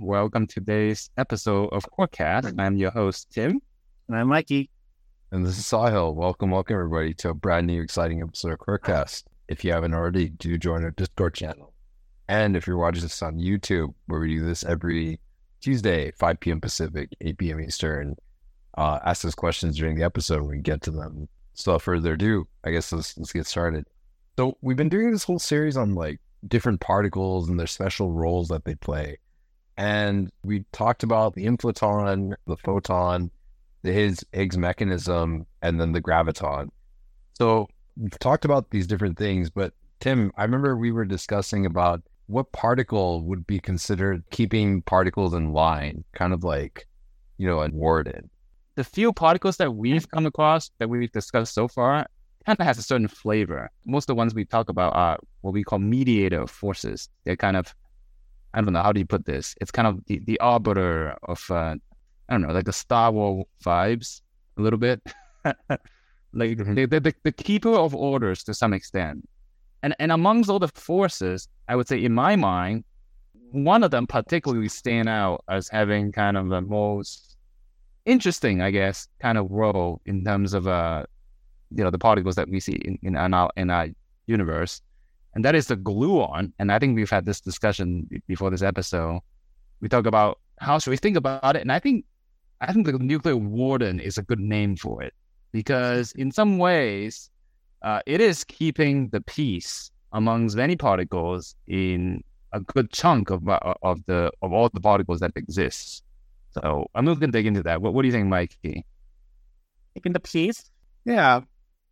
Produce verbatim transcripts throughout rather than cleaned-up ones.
welcome to today's episode of Quirkcast. I'm your host, Tim. And I'm Mikey. And this is Sahil. Welcome, welcome everybody to a brand new exciting episode of Quirkcast. If you haven't already, do join our Discord channel. And if you're watching this on YouTube, where we do this every Tuesday, five p.m. Pacific, eight p.m. Eastern, uh, ask us questions during the episode and we can get to them. So without further ado, I guess let's, let's get started. So we've been doing this whole series on like different particles and their special roles that they play. And we talked about the inflaton, the photon, the Higgs, Higgs mechanism, and then the graviton. So we've talked about these different things, but Tim, I remember we were discussing about what particle would be considered keeping particles in line, kind of like, you know, a warden. The few particles that we've come across that we've discussed so far kind of has a certain flavor. Most of the ones we talk about are what we call mediator forces. They're kind of, I don't know, how do you put this? It's kind of the, the arbiter of, uh, I don't know, like the Star Wars vibes a little bit. Like Mm-hmm. the, the, the keeper of orders to some extent. And and amongst all the forces, I would say in my mind, one of them particularly stand out as having kind of the most interesting, I guess, kind of role in terms of, uh, you know, the particles that we see in, in, in, our, in our universe. And that is the gluon. And I think we've had this discussion before this episode. We talk about how should we think about it. And I think I think the nuclear warden is a good name for it because in some ways, uh, it is keeping the peace amongst many particles in a good chunk of of the of all the particles that exist. So I'm not going to dig into that. What, what do you think, Mikey? Keeping the peace? Yeah.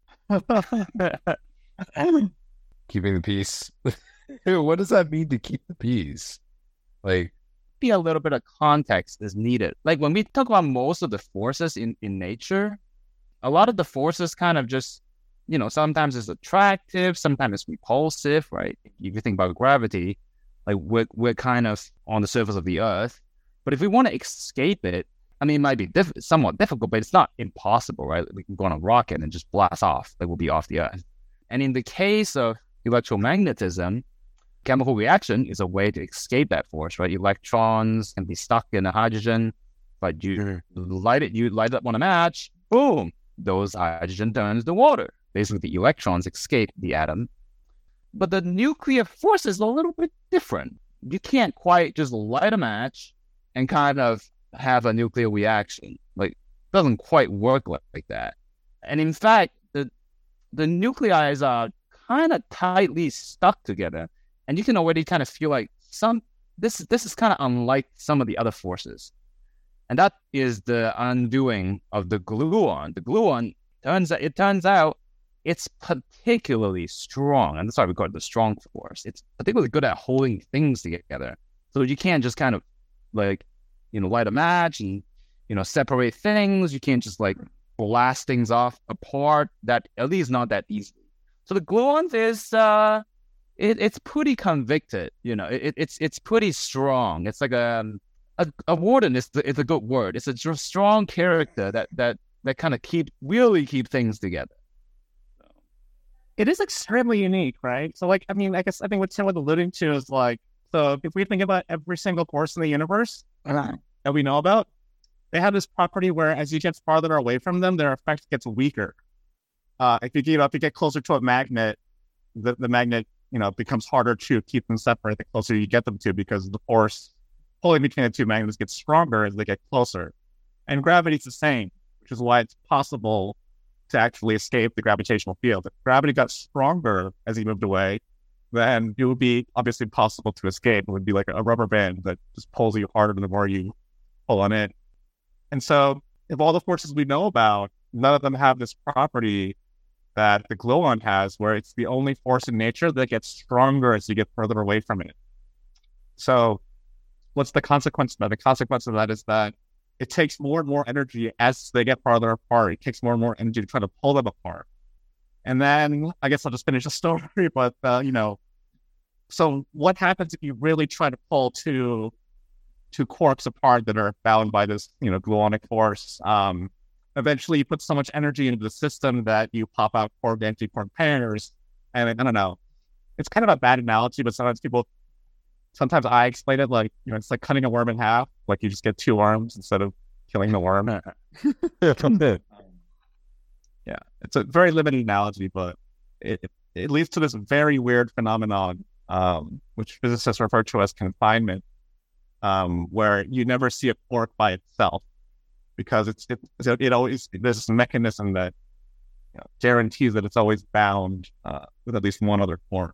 Keeping the peace. What does that mean to keep the peace? Like, be a little bit of context is needed. Like when we talk about most of the forces in, in nature, a lot of the forces kind of just, you know, sometimes it's attractive, sometimes it's repulsive, right? If you think about gravity, like we're, we're kind of on the surface of the earth. But if we want to escape it, I mean, it might be diff- somewhat difficult, but it's not impossible, right? We can go on a rocket and just blast off. Like we'll be off the earth. And in the case of electromagnetism, chemical reaction is a way to escape that force, right? Electrons can be stuck in a hydrogen, but you mm-hmm. light it, you light up on a match, boom, those hydrogen turns to water. Basically, the electrons escape the atom. But the nuclear force is a little bit different. You can't quite just light a match and kind of have a nuclear reaction. Like, it doesn't quite work like, like that. And in fact, the the nuclei are kind of tightly stuck together. And you can already kind of feel like some this this is kind of unlike some of the other forces. And that is the undoing of the gluon. The gluon turns it turns out it's particularly strong. And that's why we call it the strong force. It's particularly good at holding things together. So you can't just kind of like, you know, light a match and, you know, separate things. You can't just like blast things off apart, that at least not that easily. So the gluon is uh It, it's pretty convicted, you know. It, it's it's pretty strong. It's like a a, a warden is the, it's a good word. It's a strong character that that that kind of keep really keep things together. So. It is extremely unique, right? So, like, I mean, I guess I think what Tim was alluding to is like, so if we think about every single force in the universe uh, that we know about, they have this property where as you get farther away from them, their effect gets weaker. Uh, if you get up, you get closer to a magnet, the the magnet. You know, it becomes harder to keep them separate the closer you get them to because the force pulling between the two magnets gets stronger as they get closer. And gravity's the same, which is why it's possible to actually escape the gravitational field. If gravity got stronger as you moved away, then it would be obviously possible to escape. It would be like a rubber band that just pulls you harder the more you pull on it. And so if all the forces we know about, none of them have this property that the gluon has, where it's the only force in nature that gets stronger as you get further away from it. So what's the consequence of that? The consequence of that is that it takes more and more energy as they get farther apart. It takes more and more energy to try to pull them apart. And then I guess I'll just finish the story, but, uh, you know, so what happens if you really try to pull two, two quarks apart that are bound by this, you know, gluonic force? Um, Eventually, you put so much energy into the system that you pop out quark anti-quark pairs. And I don't know, it's kind of a bad analogy, but sometimes people sometimes I explain it like, you know, it's like cutting a worm in half. Like you just get two arms instead of killing the worm. Yeah, it's a very limited analogy, but it, it, it leads to this very weird phenomenon, um, which physicists refer to as confinement, um, where you never see a quark by itself because it's it, it always, there's this mechanism that, you know, guarantees that it's always bound uh, with at least one other quark.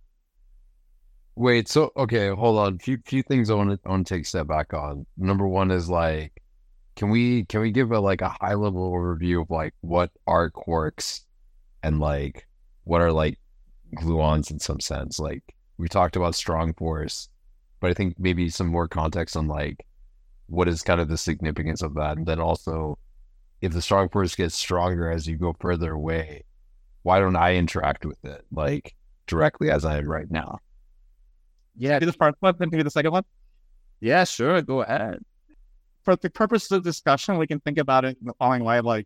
Wait, so okay, hold on. Few few things I want to I want to take a step back on. Number one is like, can we can we give a like a high level overview of like what are quarks and like what are like gluons in some sense? Like we talked about strong force, but I think maybe some more context on like what is kind of the significance of that, and then also if the strong force gets stronger as you go further away, why don't I interact with it like directly as I am right now? Yeah, do the first one, then do the second one. Yeah, sure. Go ahead. For the purpose of discussion, we can think about it in the following way. Like,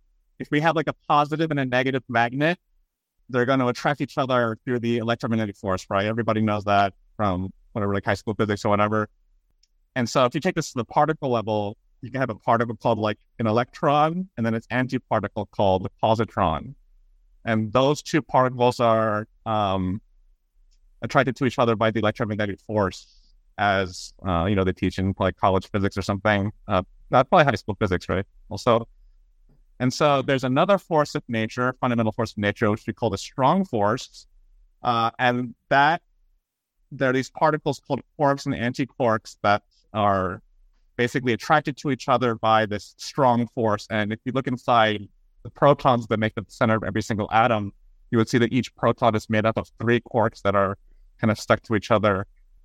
if we have like a positive and a negative magnet, they're going to attract each other through the electromagnetic force, right? Everybody knows that from whatever, like high school physics or whatever. And so if you take this to the particle level, you can have a particle called like an electron, and then its antiparticle called the positron. And those two particles are um, attracted to each other by the electromagnetic force, as uh, you know, they teach in like college physics or something. Uh, not probably high school physics, right? Also, and so there's another force of nature, fundamental force of nature, which we call the strong force, uh, and that there are these particles called quarks and antiquarks that are basically attracted to each other by this strong force. And if you look inside the protons that make the center of every single atom, you would see that each proton is made up of three quarks that are kind of stuck to each other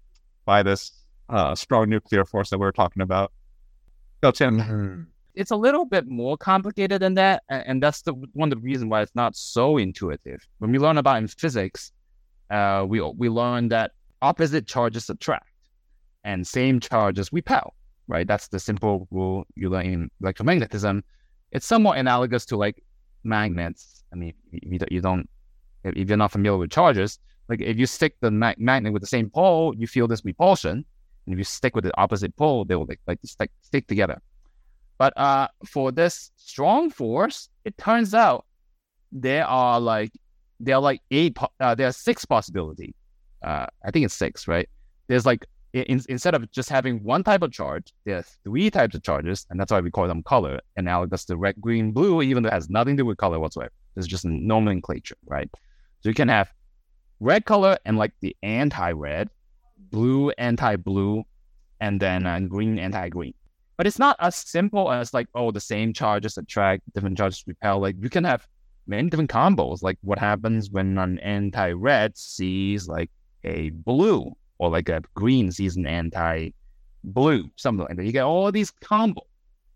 by this uh, strong nuclear force that we were talking about. Go, Tim. Mm-hmm. It's a little bit more complicated than that, and that's the one of the reasons why it's not so intuitive. When we learn about in physics, uh, we we learn that opposite charges attract, and same charges repel. Right? That's the simple rule you learn in electromagnetism. It's somewhat analogous to like magnets. I mean, you, you don't, if you're not familiar with charges, like if you stick the mag- magnet with the same pole, you feel this repulsion, and if you stick with the opposite pole, they will like, like stick stick together. But uh, for this strong force, it turns out there are like there are like eight, uh, there are six possibilities. Uh, I think it's six, right? There's like in, instead of just having one type of charge, there's three types of charges, and that's why we call them color, analogous to red, green, blue, even though it has nothing to do with color whatsoever. It's just a nomenclature, right? So you can have red color and like the anti-red, blue anti-blue, and then uh, green anti-green. But it's not as simple as like, oh, the same charges attract, different charges repel. Like you can have many different combos. Like what happens when an anti-red sees like a blue, or like a green sees an anti-blue, something like that. You get all these combos.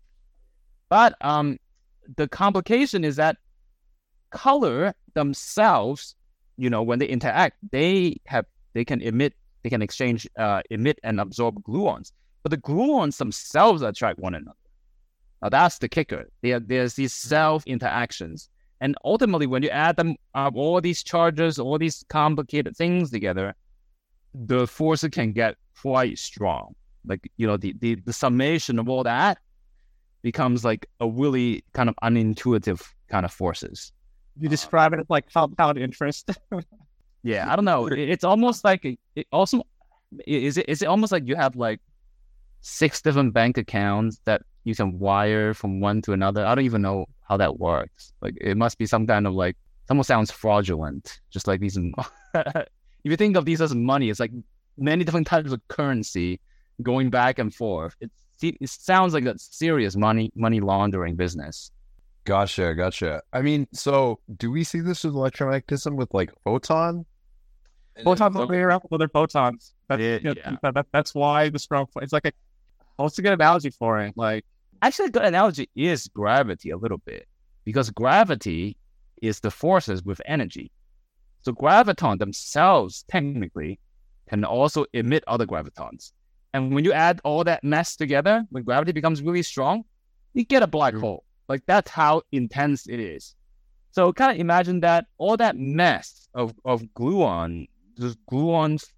But um, the complication is that color themselves, you know, when they interact, they have they can emit, they can exchange, uh, emit and absorb gluons. But the gluons themselves attract one another. Now that's the kicker. There, there's these self interactions, and ultimately, when you add them up, all these charges, all these complicated things together, the force can get quite strong. Like, you know, the, the, the summation of all that becomes like a really kind of unintuitive kind of forces. You describe it as like compound interest. Yeah, I don't know. It, it's almost like it, it also is it is it almost like you have like six different bank accounts that you can wire from one to another. I don't even know how that works. Like it must be some kind of like, it almost sounds fraudulent. Just like these. If you think of these as money, it's like many different types of currency going back and forth. It, it sounds like a serious money money laundering business. Gotcha, gotcha. I mean, so do we see this with electromagnetism with like photon? Photons are very around with other photons. That's, Yeah, you know, yeah. that, that, that's why the strong. It's like a. What's a good analogy for it? Like, Actually, a good analogy is gravity a little bit, because gravity is the forces with energy. So gravitons themselves technically can also emit other gravitons. And when you add all that mess together, when gravity becomes really strong, you get a black hole. Like that's how intense it is. So kind of imagine that all that mess of, of gluon, just gluons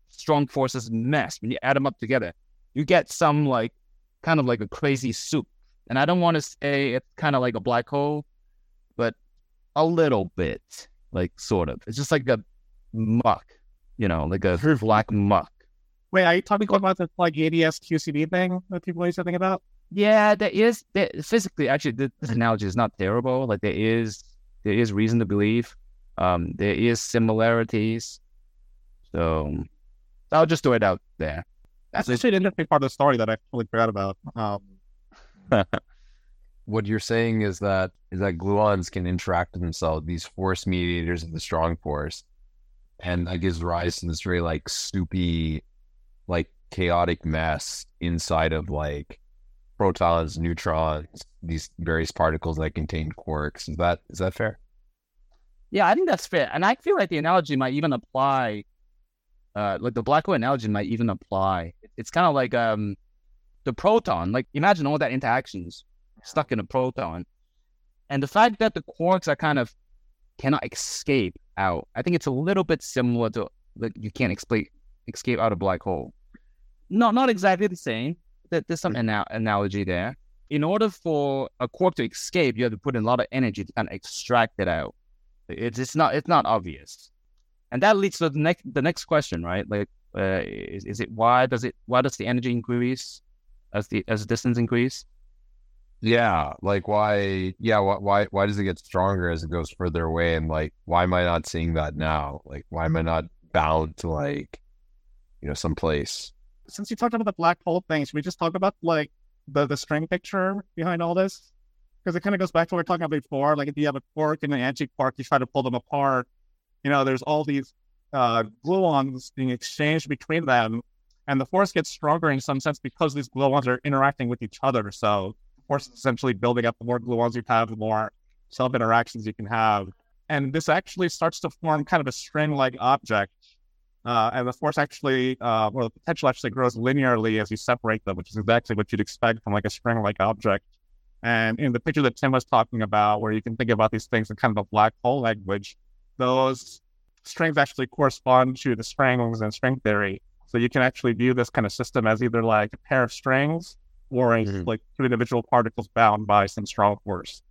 strong forces mesh, when you add them up together, you get some like kind of like a crazy soup. And I don't want to say it's kind of like a black hole, but a little bit, like sort of. It's just like a muck, you know, like a black muck. Wait, are you talking about this like A D S Q C D thing that people used to think about? Yeah, there is there, physically. Actually, this, this analogy is not terrible. Like there is there is reason to believe. Um, there is similarities. So I'll just throw it out there. That's actually an interesting part of the story that I totally forgot about. Um, what you're saying is that is that gluons can interact with themselves, these force mediators of the strong force, and that gives rise to this very like soupy, like chaotic mess inside of like protons, neutrons, these various particles that contain quarks. Is that is that fair? Yeah, I think that's fair. And I feel like the analogy might even apply, uh, like the black hole analogy might even apply. It's kind of like um, the proton. Like imagine all that interactions stuck in a proton. And the fact that the quarks are kind of cannot escape out. I think it's a little bit similar to like you can't escape escape out a black hole. Not not exactly the same. There's some ana- analogy there. In order for a quark to escape, you have to put in a lot of energy to kind of extract it out. It's it's not it's not obvious, and that leads to the next the next question, right? Like, uh, is is it why does it why does the energy increase as the as the distance increase? Yeah, like why? Yeah, why? Why, why does it get stronger as it goes further away? And like, why am I not seeing that now? Like, why am I not bound to like, you know, some place? Since you talked about the black hole thing, should we just talk about like the the string picture behind all this? Because it kind of goes back to what we were talking about before. Like if you have a quark and an anti-quark, you try to pull them apart. You know, there's all these uh, gluons being exchanged between them, and the force gets stronger in some sense because these gluons are interacting with each other. So the force is essentially building up. The more gluons you have, the more self-interactions you can have. And this actually starts to form kind of a string-like object. Uh, and the force actually, uh, or the potential actually grows linearly as you separate them, which is exactly what you'd expect from like a string-like object. And in the picture that Tim was talking about, where you can think about these things in kind of a black hole language, those strings actually correspond to the strings in string theory. So you can actually view this kind of system as either like a pair of strings or as mm-hmm. like two individual particles bound by some strong force.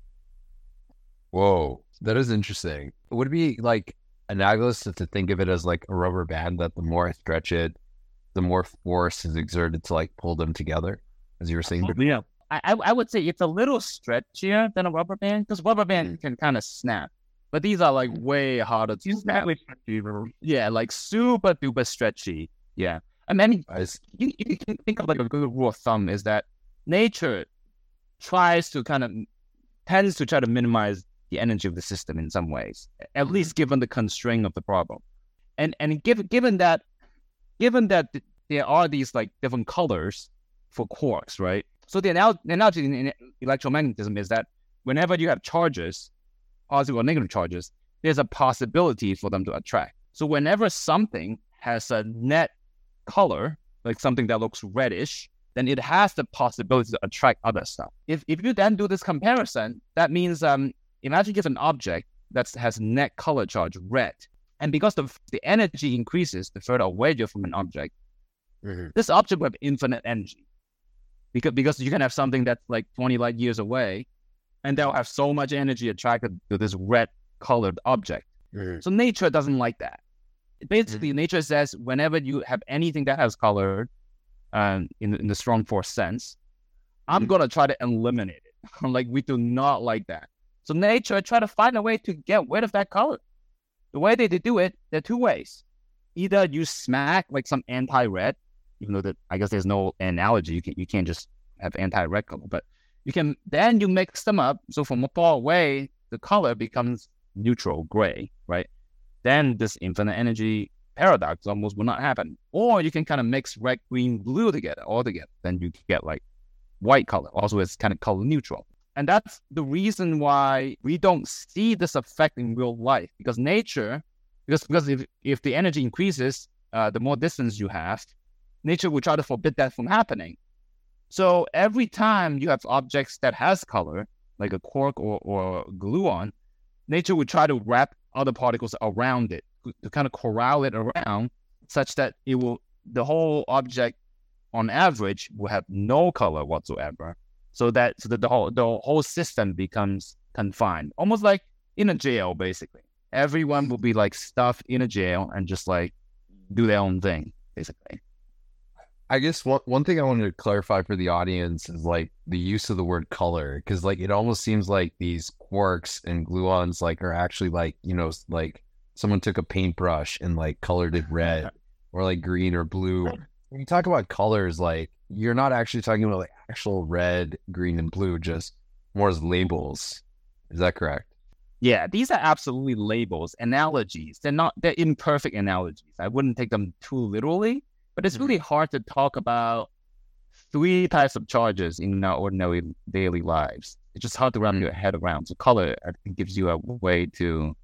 Whoa, that is interesting. Would it be like analogous to, to think of it as like a rubber band that the more I stretch it, the more force is exerted to like pull them together, as you were saying? Yeah. I, I would say it's a little stretchier than a rubber band because rubber band mm. can kind of snap, but these are like way harder to snap. Yeah, like super duper stretchy. Yeah, I mean, nice. you, you can think of like a good rule of thumb is that nature tries to kind of tends to try to minimize the energy of the system in some ways, at least given the constraint of the problem, and and given given that given that there are these like different colors for quarks, right? So the anal- analogy in, in electromagnetism is that whenever you have charges, positive or negative charges, there's a possibility for them to attract. So whenever something has a net color, like something that looks reddish, then it has the possibility to attract other stuff. If if you then do this comparison, that means um imagine you have an object that has net color charge red, and because the the energy increases the further away you're from an object, mm-hmm. this object will have infinite energy. Because, because you can have something that's like twenty light years away, and they'll have so much energy attracted to this red-colored object. Mm-hmm. So nature doesn't like that. Basically, mm-hmm. nature says whenever you have anything that has color, um, in, in the strong force sense, I'm mm-hmm. going to try to eliminate it. Like, we do not like that. So nature try to find a way to get rid of that color. The way they, they do it, there are two ways. Either you smack like some anti-red, even though that I guess there's no analogy, you can you can't just have anti-red color, but you can then you mix them up. So from far away, the color becomes neutral gray, right? Then this infinite energy paradox almost will not happen. Or you can kind of mix red, green, blue together, all together. Then you get like white color. Also, it's kind of color neutral. And that's the reason why we don't see this effect in real life, because nature, because because if if the energy increases, uh, the more distance you have, nature will try to forbid that from happening. So every time you have objects that has color, like a quark or, or gluon, nature will try to wrap other particles around it to kind of corral it around such that it will the whole object on average will have no color whatsoever. So that so that the whole the whole system becomes confined, almost like in a jail. Basically, everyone will be like stuffed in a jail and just like do their own thing, basically. I guess one one thing I wanted to clarify for the audience is like the use of the word color, because like it almost seems like these quarks and gluons like are actually like, you know, like someone took a paintbrush and like colored it red or like green or blue. When you talk about colors, like you're not actually talking about like actual red, green, and blue, just more as labels. Is that correct? Yeah, these are absolutely labels, analogies. They're not, they're imperfect analogies. I wouldn't take them too literally, but it's really hard to talk about three types of charges in our ordinary daily lives. It's just hard to wrap your head around. So color, I think, gives you a way to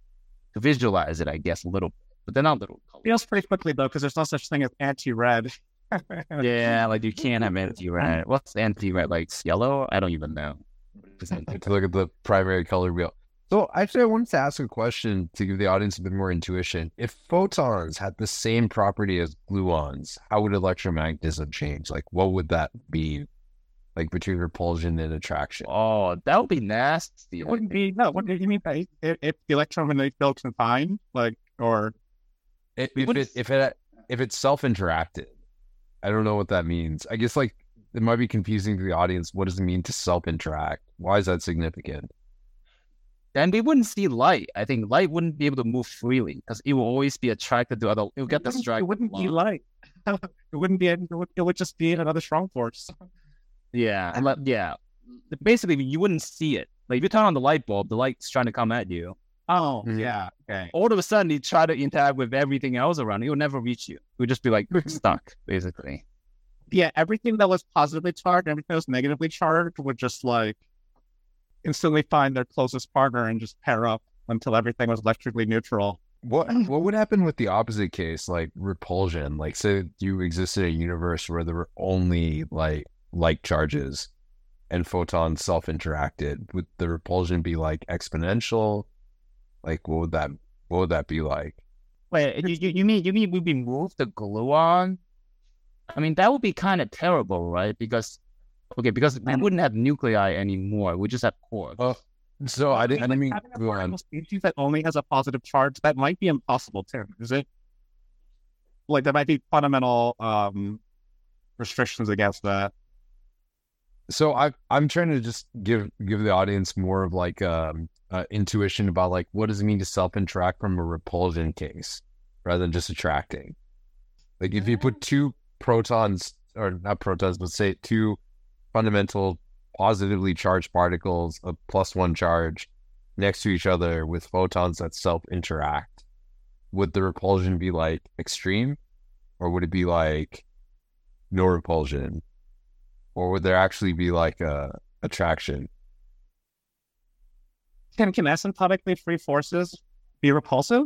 to visualize it, I guess, a little bit. But they're not little colors. Feels pretty quickly, though, because there's no such thing as anti-red. Yeah, like you can't have anti-red. What's anti-red? Like yellow? I don't even know. To look at the primary color wheel. So actually, I wanted to ask a question to give the audience a bit more intuition. If photons had the same property as gluons, how would electromagnetism change? Like, what would that be? Like between repulsion and attraction? Oh, that would be nasty. It wouldn't be, no, what do you mean by if, if the electromagnetic field confined? Like, or... If, if it if it if it's self-interacted, I don't know what that means. I guess like it might be confusing to the audience. What does it mean to self-interact? Why is that significant? Then we wouldn't see light. I think light wouldn't be able to move freely because it will always be attracted to other. It will get distracted. It wouldn't be light. It wouldn't be. It would, it would just be another strong force. Yeah, and let, yeah. Basically, you wouldn't see it. Like if you turn on the light bulb, the light's trying to come at you. Oh, yeah. Okay. All of a sudden, you try to interact with everything else around. It will never reach you. It would just be like stuck, basically. Yeah, everything that was positively charged, everything that was negatively charged would just like instantly find their closest partner and just pair up until everything was electrically neutral. What what would happen with the opposite case, like repulsion? Like, say you existed in a universe where there were only like like charges and photons self-interacted. Would the repulsion be like exponential? Like, what would that what would that be like? Wait, you, you, you mean you mean we remove the gluon? I mean, that would be kind of terrible, right? Because okay, because we wouldn't have nuclei anymore. We just have quarks. Oh, so I didn't. I didn't mean having a species that only has a positive charge. That might be impossible too. Is it? Like there might be fundamental um, restrictions against that. So I I'm trying to just give give the audience more of like um uh, intuition about like what does it mean to self-interact from a repulsion case rather than just attracting. Like if you put two protons or not protons, but say two fundamental positively charged particles of plus one charge next to each other with photons that self-interact, would the repulsion be like extreme, or would it be like no repulsion, or would there actually be like a attraction? Can can asymptotically free forces be repulsive?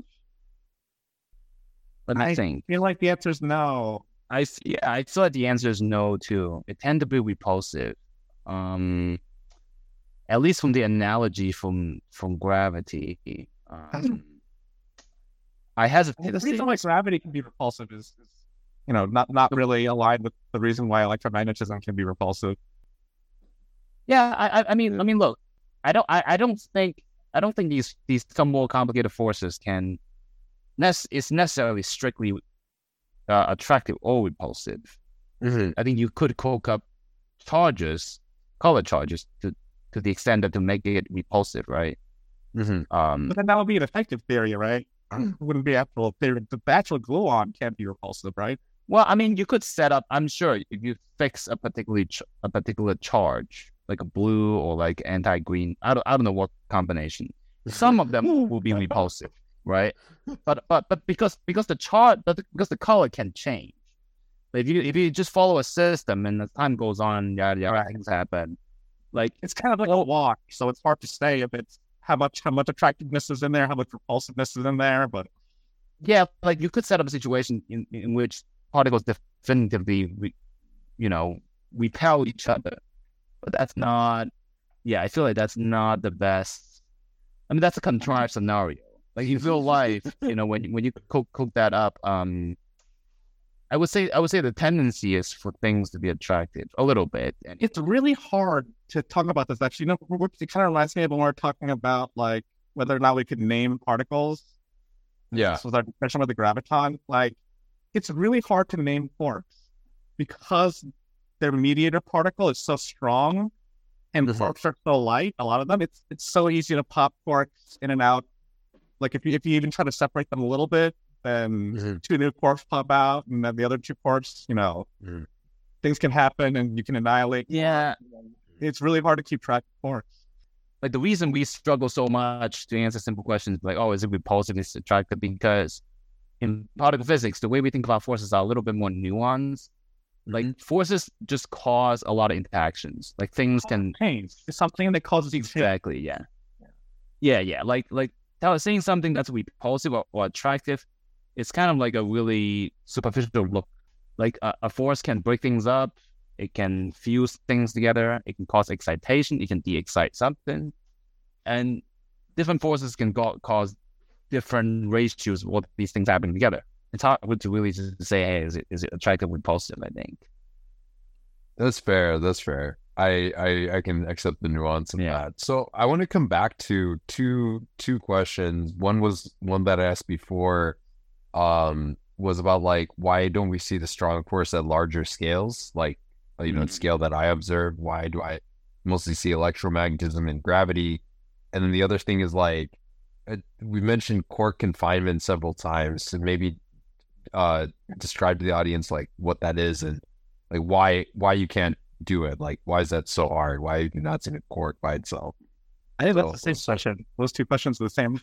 Let me I think. feel like the answer is no. I see. I feel like the answer is no too. It tend to be repulsive. Um, at least from the analogy from from gravity. Um, I hesitate. The reason why gravity can be repulsive is, is, you know, not not really aligned with the reason why electromagnetism can be repulsive. Yeah, I, I, I mean, I mean, look, I don't, I, I don't think, I don't think these these some more complicated forces can, nec- it's necessarily strictly uh, attractive or repulsive. Mm-hmm. I think you could cook up charges, color charges, to to the extent that to make it repulsive, right? Mm-hmm. Um, But then that would be an effective theory, right? It wouldn't be actual theory. The actual gluon can't be repulsive, right? well, I mean, you could set up. I'm sure if you fix a particularly ch- a particular charge, like a blue or like anti-green, I don't, I don't know what combination. Some of them will be repulsive, right? But but but because because the chart, but because the color can change. If you if you just follow a system and as time goes on, yada yada, things happen. Like It's kind of like a walk, so it's hard to say if it's how much how much attractiveness is in there, how much repulsiveness is in there. But yeah, like you could set up a situation in, in which particles definitively, re, you know, repel each other. But that's not, yeah, I feel like that's not the best. I mean, that's a contrived scenario. Like in real life, you know, when when you cook cook that up, um, I would say I would say the tendency is for things to be attractive a little bit. And It's really hard to talk about this. Actually, you know, it kind of reminds me of when we we're talking about like whether or not we could name particles. Yeah. This was our discussion with the graviton. Like, it's really hard to name quarks because their mediator particle is so strong and Mhm. quarks are so light. A lot of them, it's it's so easy to pop quarks in and out. Like if you if you even try to separate them a little bit, then Mhm. two new quarks pop out, and then the other two quarks, you know, Mhm. things can happen, and you can annihilate. yeah, It's really hard to keep track of quarks. like the reason we struggle so much to answer simple questions like, oh, is it repulsive, is it attractive? Because in particle physics, the way we think about forces are a little bit more nuanced. Like forces just cause a lot of interactions. Like things can Change. It's something that causes you change. exactly, yeah, yeah, yeah. Like like tell, saying something that's repulsive or, or attractive, it's kind of like a really superficial look. Like a, a force can break things up. It can fuse things together. It can cause excitation. It can de-excite something. And different forces can go- cause different ratios of what these things happening together. It's hard to really just say, hey, is it is it attractive or repulsive, I think. That's fair. That's fair. I, I I can accept the nuance of Yeah. that. So I want to come back to two two questions. One was one that I asked before, um, was about like why don't we see the strong force at larger scales, like you know, Mhm. scale that I observe. Why do I mostly see electromagnetism and gravity? And then the other thing is like uh, we mentioned quark confinement several times, so maybe uh describe to the audience like what that is and like why why you can't do it. Like why is that so hard? Why are you not seeing a quark by itself? I think that's So- the same question. Those two questions are the same.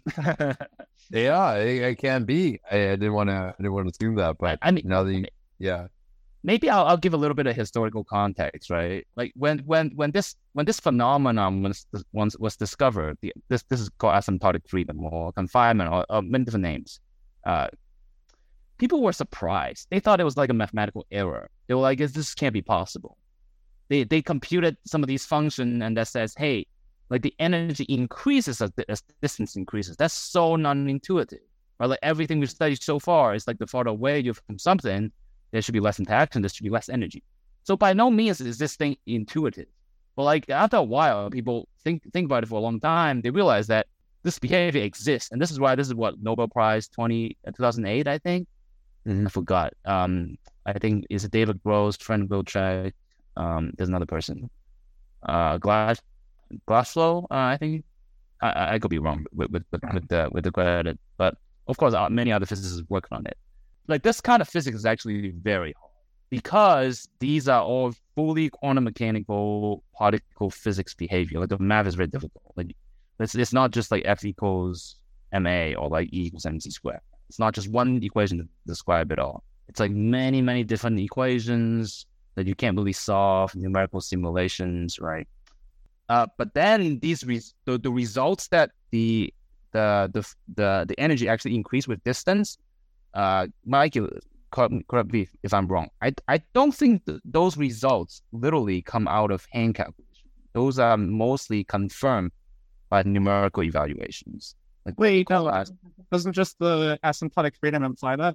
Yeah, it, it can be. I, I didn't want to. I didn't want to assume that, but I mean, now that you, yeah, maybe I'll, I'll give a little bit of historical context, right? Like when when when this when this phenomenon was once was discovered, the, this this is called asymptotic freedom or confinement or, or many different names. Uh, people were surprised. They thought it was like a mathematical error. They were like, "This this can't be possible." They they computed some of these functions and that says, "Hey, like the energy increases as, the, as distance increases." That's so non-intuitive, right? Like everything we've studied so far is like the farther away you're from something, there should be less interaction, there should be less energy. So by no means is this thing intuitive. But like after a while, people think think about it for a long time, they realize that this behavior exists. And this is why this is what Nobel Prize twenty, uh, two thousand eight, I think. Mhm. I forgot. Um, I think is it David Gross, Trent Wilczek, um, there's another person. Uh, Glass, Glasslow, uh, I think. I, I I could be wrong with with, with, with the with the credit, but of course, uh, many other physicists working on it. Like this kind of physics is actually very hard because these are all fully quantum mechanical particle physics behavior. Like the math is very difficult. Like it's it's not just like F equals ma or like E equals mc squared. It's not just one equation to describe it all. It's like many many different equations that you can't really solve, numerical simulations, right? Uh, but then these res- the, the results that the the the the the energy actually increase with distance. Uh, Mike, you correct, correct me if I'm wrong. I I don't think th- those results literally come out of hand calculation. Those are mostly confirmed by numerical evaluations. Like Wait, no, uh, doesn't just the asymptotic freedom imply that?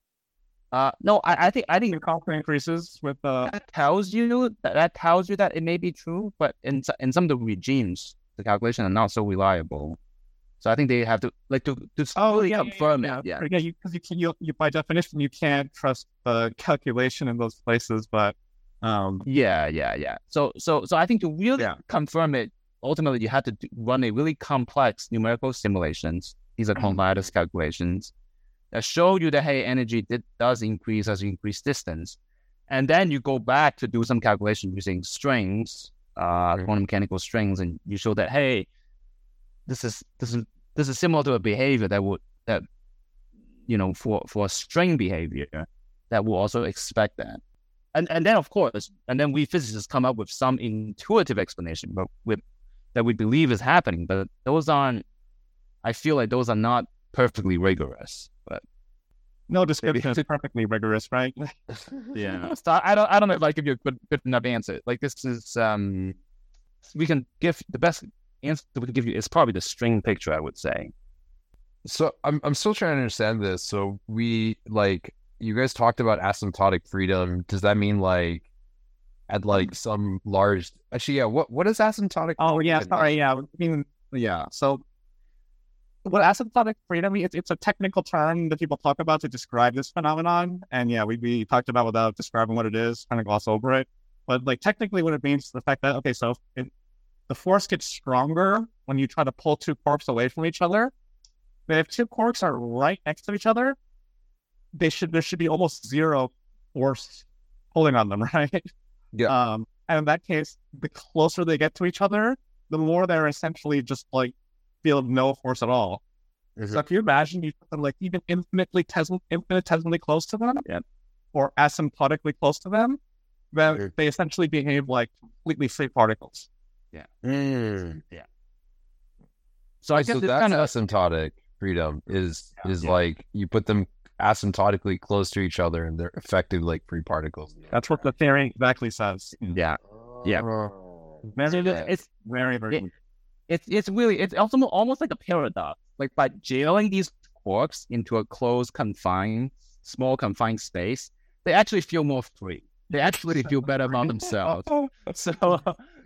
uh, no, I, I think I think Your confidence increases with uh that tells you that, that tells you that it may be true, but in s- in some of the regimes, the calculations are not so reliable. So I think they have to like to to Oh, really yeah, yeah, confirm yeah, it. Yeah, yeah, you because you can you, you by definition you can't trust the calculation in those places, but um yeah, yeah, yeah. So so so I think to really Yeah. confirm it, ultimately you have to do, run a really complex numerical simulations. These are called Lattice calculations that show you that hey, energy did, does increase as you increase distance, and then you go back to do some calculation using strings, uh, Mhm. quantum mechanical strings, and you show that hey, this is this is this is similar to a behavior that would that you know for for a string behavior that will also expect that, and and then of course, and then we physicists come up with some intuitive explanation, but with that we believe is happening, but those aren't. I feel like those are not perfectly rigorous, but no description is perfectly rigorous, right? yeah. So I don't I don't know if I give you a good, good enough answer. Like this is um, we can give the best answer we can give you is probably the string picture. I would say. So I'm I'm still trying to understand this. So we like you guys talked about asymptotic freedom. Does that mean like at like some large? Actually, yeah. What what is asymptotic? Oh yeah, sorry, yeah. I mean, yeah. So, what asymptotic freedom? It's it's a technical term that people talk about to describe this phenomenon. And yeah, we we talked about without describing what it is, kind of gloss over it. But like technically, what it means is the fact that okay, so it, the force gets stronger when you try to pull two quarks away from each other. But if two quarks are right next to each other, they should there should be almost zero force pulling on them, right? Yeah. Um, and in that case, the closer they get to each other, the more they're essentially just like feel no force at all. Mm-hmm. So if you imagine you put them like even infinitely tes- infinitesimally close to them, yeah. or asymptotically close to them, then mm-hmm. they essentially behave like completely free particles. Yeah. Mm. Yeah. So I guess so that's kind of asymptotic freedom is yeah. is yeah. like you put them asymptotically close to each other and they're effectively like free particles. That's what the theory exactly says. Yeah. Yeah. Very, it's very, very it, it's it's really it's also almost like a paradox. Like by jailing these quarks into a closed, confined, small confined space, they actually feel more free. They actually feel better about themselves. So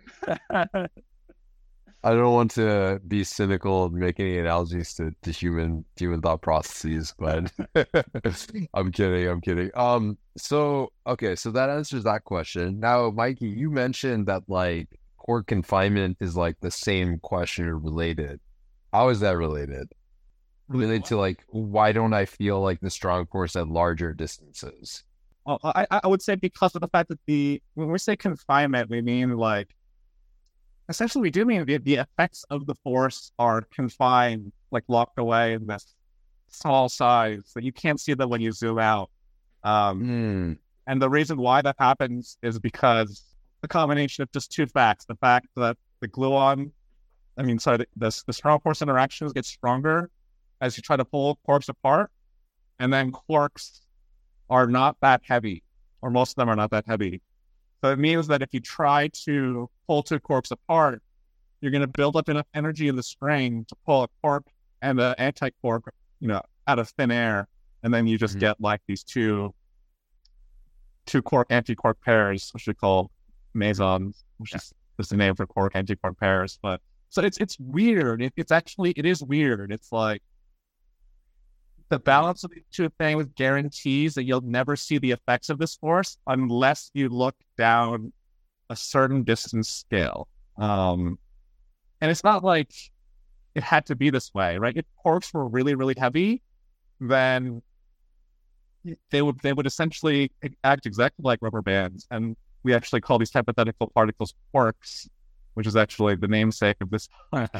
I don't want to be cynical and make any analogies to, to human human thought processes, but I'm kidding. I'm kidding. Um. So okay. So that answers that question. Now, Mikey, you mentioned that like quark confinement is like the same question or related. How is that related? Related to like why don't I feel like the strong force at larger distances? Well, I I would say because of the fact that the when we say confinement, we mean like. Essentially, we do mean the, the effects of the force are confined, like locked away in this small size that you can't see them when you zoom out. Um, mm. And the reason why that happens is because the combination of just two facts: the fact that the gluon, I mean, sorry, the, the, the strong force interactions get stronger as you try to pull quarks apart, and then quarks are not that heavy, or most of them are not that heavy. So it means that if you try to pull two quarks apart, you're going to build up enough energy in the string to pull a quark and an anti-quark, you know, out of thin air, and then you just mm-hmm. get like these two, two quark anti-quark pairs, which we call mesons, which yeah. is just the name for quark anti-quark pairs. But so it's it's weird. It, it's actually it is weird. It's like the balance of these two things guarantees that you'll never see the effects of this force unless you look down a certain distance scale. Um, and it's not like it had to be this way, right? If quarks were really, really heavy, then they would they would essentially act exactly like rubber bands. And we actually call these hypothetical particles quarks, which is actually the namesake of this.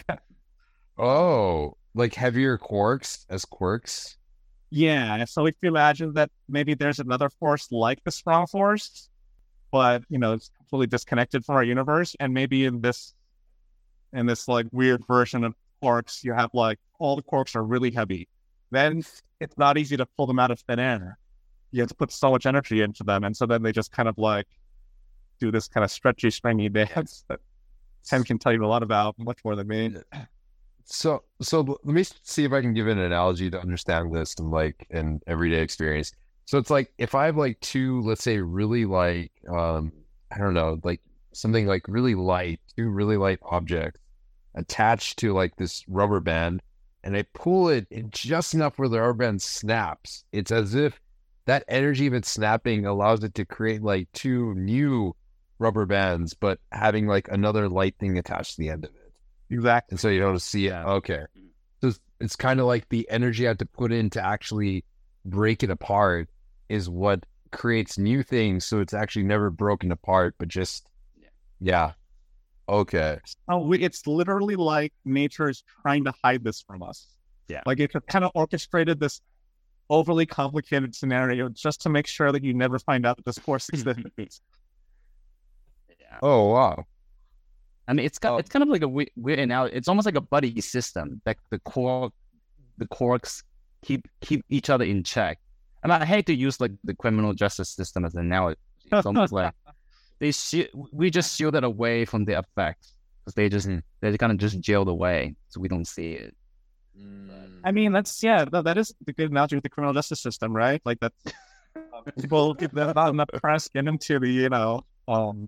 Oh, like heavier quarks as quirks? Yeah. So if you imagine that maybe there's another force like the strong force, but you know it's completely disconnected from our universe, and maybe in this in this like weird version of quarks, you have like all the quarks are really heavy. Then it's not easy to pull them out of thin air. You have to put so much energy into them, and so then they just kind of like do this kind of stretchy, stringy dance that Tim can tell you a lot about, much more than me. So, so let me see if I can give an analogy to understand this in like an everyday experience. So it's like if I have like two, let's say, really like, um, I don't know, like something like really light, two really light objects attached to like this rubber band, and I pull it in just enough where the rubber band snaps. It's as if that energy of it snapping allows it to create like two new rubber bands, but having like another light thing attached to the end of it. Exactly. And so you don't see it. Okay. So it's, it's kind of like the energy I have to put in to actually break it apart is what creates new things. So it's actually never broken apart, but just, yeah. yeah. Okay. Oh, we, it's literally like nature is trying to hide this from us. Yeah. Like it kind of orchestrated this overly complicated scenario just to make sure that you never find out that this force exists. Yeah. Oh, wow. I mean, it's got, oh. it's kind of like a weird, weird analogy. It's almost like a buddy system that the quark, the quarks keep keep each other in check. And I hate to use like the criminal justice system as an analogy. It's almost like they shi- we just shield it away from the effects because they just they kind of just jailed away, so we don't see it. I mean, that's yeah, that, that is the good analogy with the criminal justice system, right? Like that's People get that out in the press, get into the, you know, um,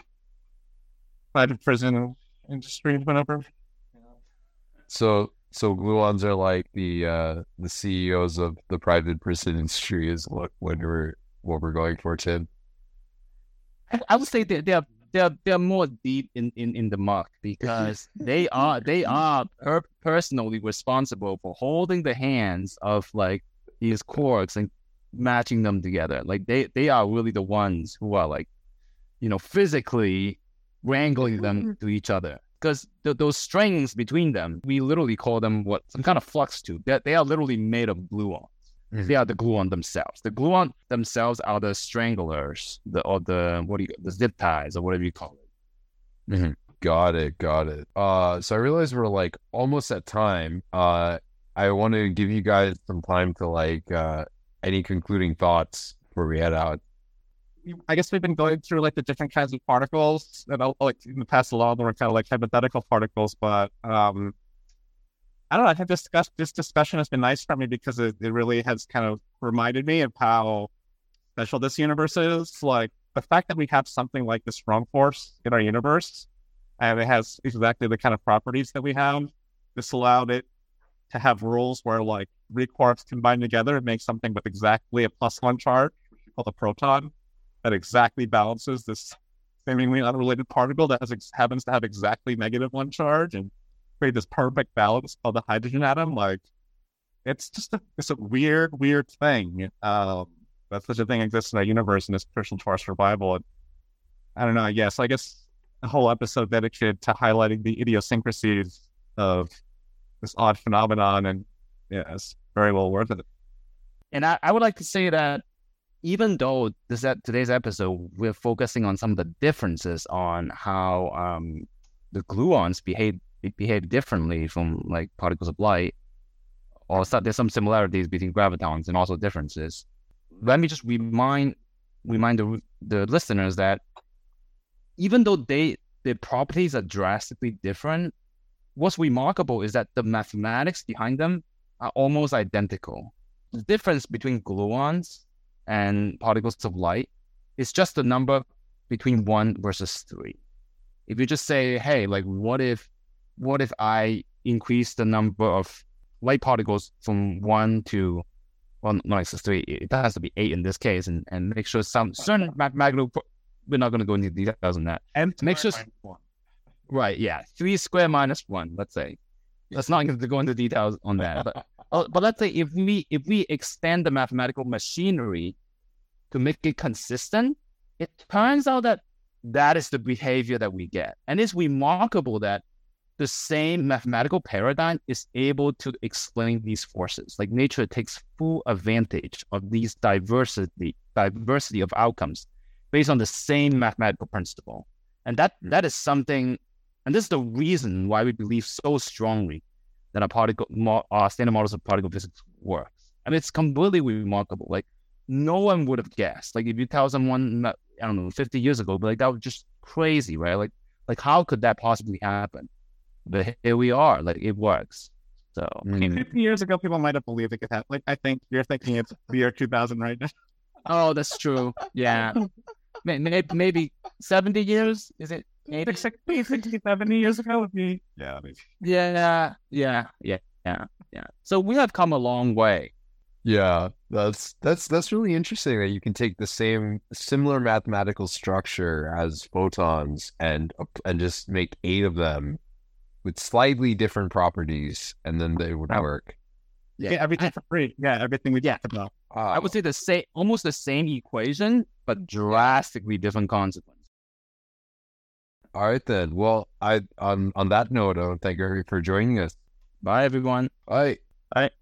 private prison industry, whatever. So, so gluons are like the uh, the C E Os of the private prison industry. Is what what we're what we're going for, Tim. I, I would say that they're they're they're more deep in, in, in the muck because they are they are per- personally responsible for holding the hands of like these corks and matching them together. Like they they are really the ones who are like, you know, physically wrangling them to each other. Because th- those strings between them, we literally call them what some kind of flux tube. They they are literally made of gluons. Mm-hmm. They are the gluon themselves. The gluon themselves are the stranglers, the or the what do you the zip ties or whatever you call it. Mm-hmm. Got it, got it. Uh, so I realize we're like almost at time. Uh, I want to give you guys some time to like uh, any concluding thoughts before we head out. I guess we've been going through like the different kinds of particles, and I'll, like in the past, a lot of them were kind of like hypothetical particles. But um, I don't know. I think this discuss, this discussion has been nice for me because it, it really has kind of reminded me of how special this universe is. Like the fact that we have something like this strong force in our universe, and it has exactly the kind of properties that we have. This allowed it to have rules where like three quarks combine together and make something with exactly a plus one charge, which we call the proton. That exactly balances this seemingly unrelated particle that has ex- happens to have exactly negative one charge and create this perfect balance called the hydrogen atom. Like, it's just a, it's a weird, weird thing. Um, that such a thing exists in our universe and is crucial to our survival. And I don't know. Yes, I guess a whole episode dedicated to highlighting the idiosyncrasies of this odd phenomenon, and yeah, it's very well worth it. And I, I would like to say that even though this today's episode, we're focusing on some of the differences on how um, the gluons behave behave differently from like particles of light, or so, there's some similarities between gravitons and also differences. Let me just remind remind the, the listeners that even though they their properties are drastically different, what's remarkable is that the mathematics behind them are almost identical. The difference between gluons and particles of light is just the number between one versus three. If you just say, hey, like, what if, what if I increase the number of light particles from one to, well, no, it's three. It has to be eight in this case, and, and make sure some certain mathematical. We're not going to go into details on that. And make sure, one. Right? Yeah, three squared minus one. Let's say. Let's not going to go into details on that, but. Oh, but let's say if we if we extend the mathematical machinery to make it consistent, it turns out that that is the behavior that we get. And it's remarkable that the same mathematical paradigm is able to explain these forces. Like nature takes full advantage of these diversity diversity of outcomes based on the same mathematical principle. And that that is something, and this is the reason why we believe so strongly that our particle, our standard models of particle physics works. And it's completely remarkable. Like no one would have guessed. Like if you tell someone, I don't know, fifty years ago, but like that was just crazy, right? Like, like how could that possibly happen? But here we are. Like it works. So mm. fifty years ago, people might have believed it could happen. Like I think you're thinking it's the year two thousand right now. Oh, that's true. Yeah, maybe, maybe seventy years. Is it? Maybe sixty, sixty, seventy years ago would be. Yeah, maybe. Yeah, yeah, yeah, yeah, yeah. So we have come a long way. Yeah, that's that's that's really interesting that you can take the same similar mathematical structure as photons and and just make eight of them with slightly different properties, and then they would work. Yeah, yeah everything for free. Yeah, everything we yeah. talked about. Uh, I would say the same, almost the same equation, but drastically different consequences. All right then. Well, I on on that note, I want to thank you for joining us. Bye, everyone. Bye. Bye.